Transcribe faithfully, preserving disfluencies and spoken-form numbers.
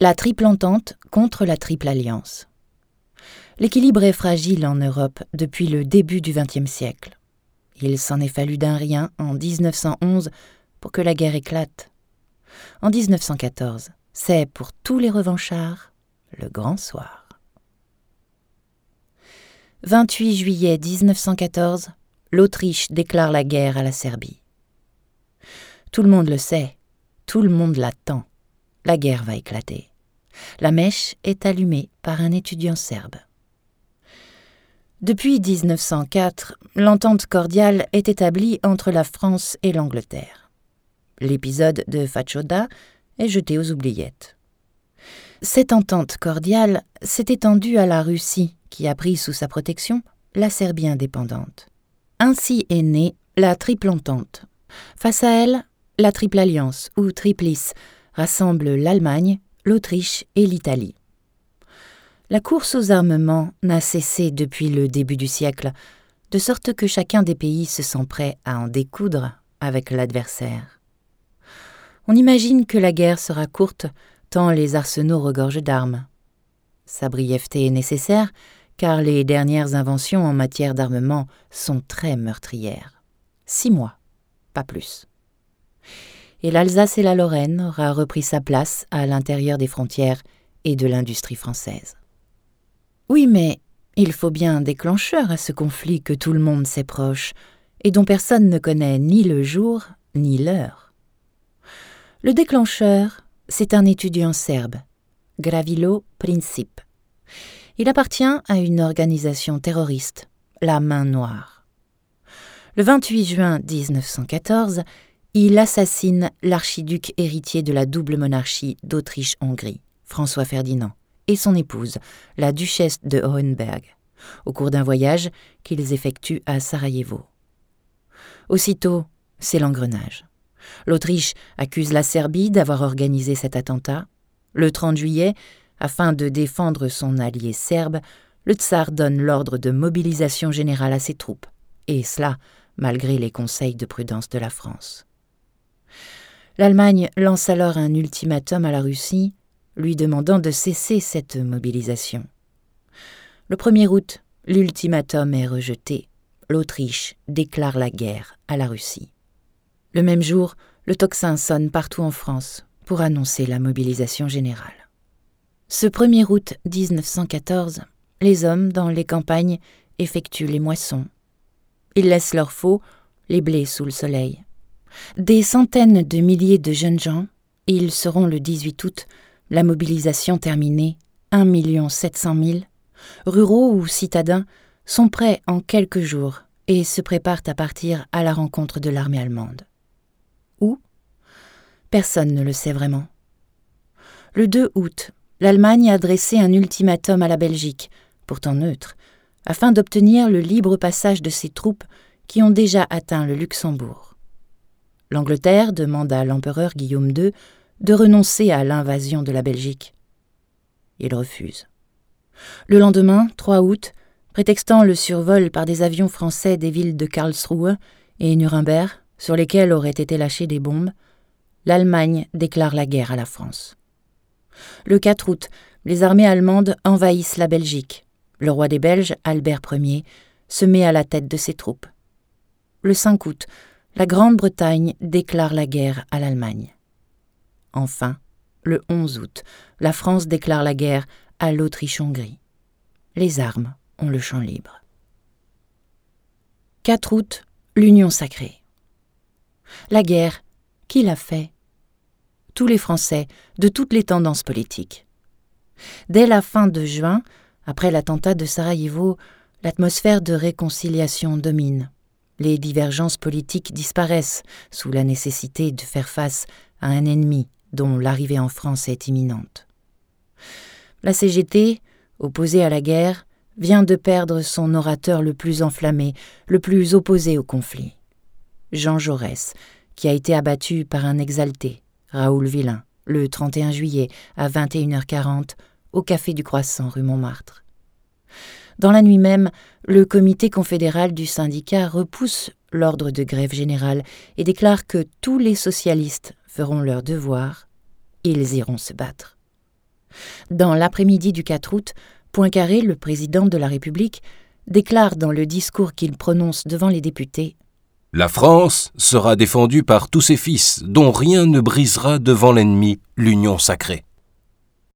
La Triple Entente contre la Triple Alliance. L'équilibre est fragile en Europe depuis le début du vingtième siècle. Il s'en est fallu d'un rien en dix-neuf cent onze pour que la guerre éclate. En dix-neuf cent quatorze, c'est pour tous les revanchards le grand soir. vingt-huit juillet dix-neuf cent quatorze, l'Autriche déclare la guerre à la Serbie. Tout le monde le sait, tout le monde l'attend. La guerre va éclater. La mèche est allumée par un étudiant serbe. Depuis dix-neuf cent quatre, l'entente cordiale est établie entre la France et l'Angleterre. L'épisode de Fachoda est jeté aux oubliettes. Cette entente cordiale s'est étendue à la Russie, qui a pris sous sa protection la Serbie indépendante. Ainsi est née la Triple Entente. Face à elle, la Triple Alliance, ou Triplice, rassemble l'Allemagne, l'Autriche et l'Italie. La course aux armements n'a cessé depuis le début du siècle, de sorte que chacun des pays se sent prêt à en découdre avec l'adversaire. On imagine que la guerre sera courte tant les arsenaux regorgent d'armes. Sa brièveté est nécessaire car les dernières inventions en matière d'armement sont très meurtrières. Six mois, pas plus. Et l'Alsace et la Lorraine aura repris sa place à l'intérieur des frontières et de l'industrie française. Oui, mais il faut bien un déclencheur à ce conflit que tout le monde sait proche et dont personne ne connaît ni le jour ni l'heure. Le déclencheur, c'est un étudiant serbe, Gavrilo Princip. Il appartient à une organisation terroriste, la Main Noire. Le vingt-huit juin dix-neuf cent quatorze, il assassine l'archiduc héritier de la double monarchie d'Autriche-Hongrie, François Ferdinand, et son épouse, la duchesse de Hohenberg, au cours d'un voyage qu'ils effectuent à Sarajevo. Aussitôt, c'est l'engrenage. L'Autriche accuse la Serbie d'avoir organisé cet attentat. Le trente juillet, afin de défendre son allié serbe, le tsar donne l'ordre de mobilisation générale à ses troupes, et cela malgré les conseils de prudence de la France. L'Allemagne lance alors un ultimatum à la Russie, lui demandant de cesser cette mobilisation. Le premier août, l'ultimatum est rejeté. L'Autriche déclare la guerre à la Russie. Le même jour, le tocsin sonne partout en France pour annoncer la mobilisation générale. Ce premier août dix-neuf cent quatorze, les hommes dans les campagnes effectuent les moissons. Ils laissent leurs faux, les blés sous le soleil. Des centaines de milliers de jeunes gens, ils seront le dix-huit août, la mobilisation terminée, un million sept cent mille, ruraux ou citadins, sont prêts en quelques jours et se préparent à partir à la rencontre de l'armée allemande. Où ? Personne ne le sait vraiment. Le deux août, l'Allemagne a adressé un ultimatum à la Belgique, pourtant neutre, afin d'obtenir le libre passage de ses troupes qui ont déjà atteint le Luxembourg. L'Angleterre demande à l'empereur Guillaume deux de renoncer à l'invasion de la Belgique. Il refuse. Le lendemain, trois août, prétextant le survol par des avions français des villes de Karlsruhe et Nuremberg, sur lesquelles auraient été lâchées des bombes, l'Allemagne déclare la guerre à la France. Le quatre août, les armées allemandes envahissent la Belgique. Le roi des Belges, Albert Ier, se met à la tête de ses troupes. Le cinq août, la Grande-Bretagne déclare la guerre à l'Allemagne. Enfin, le onze août, la France déclare la guerre à l'Autriche-Hongrie. Les armes ont le champ libre. quatre août, l'Union sacrée. La guerre, qui l'a fait ? Tous les Français, de toutes les tendances politiques. Dès la fin de juin, après l'attentat de Sarajevo, l'atmosphère de réconciliation domine. Les divergences politiques disparaissent sous la nécessité de faire face à un ennemi dont l'arrivée en France est imminente. La C G T, opposée à la guerre, vient de perdre son orateur le plus enflammé, le plus opposé au conflit. Jean Jaurès, qui a été abattu par un exalté, Raoul Villain, le trente et un juillet à vingt et une heures quarante, au Café du Croissant rue Montmartre. Dans la nuit même, le comité confédéral du syndicat repousse l'ordre de grève générale et déclare que tous les socialistes feront leur devoir, ils iront se battre. Dans l'après-midi du quatre août, Poincaré, le président de la République, déclare dans le discours qu'il prononce devant les députés « La France sera défendue par tous ses fils, dont rien ne brisera devant l'ennemi l'union sacrée. »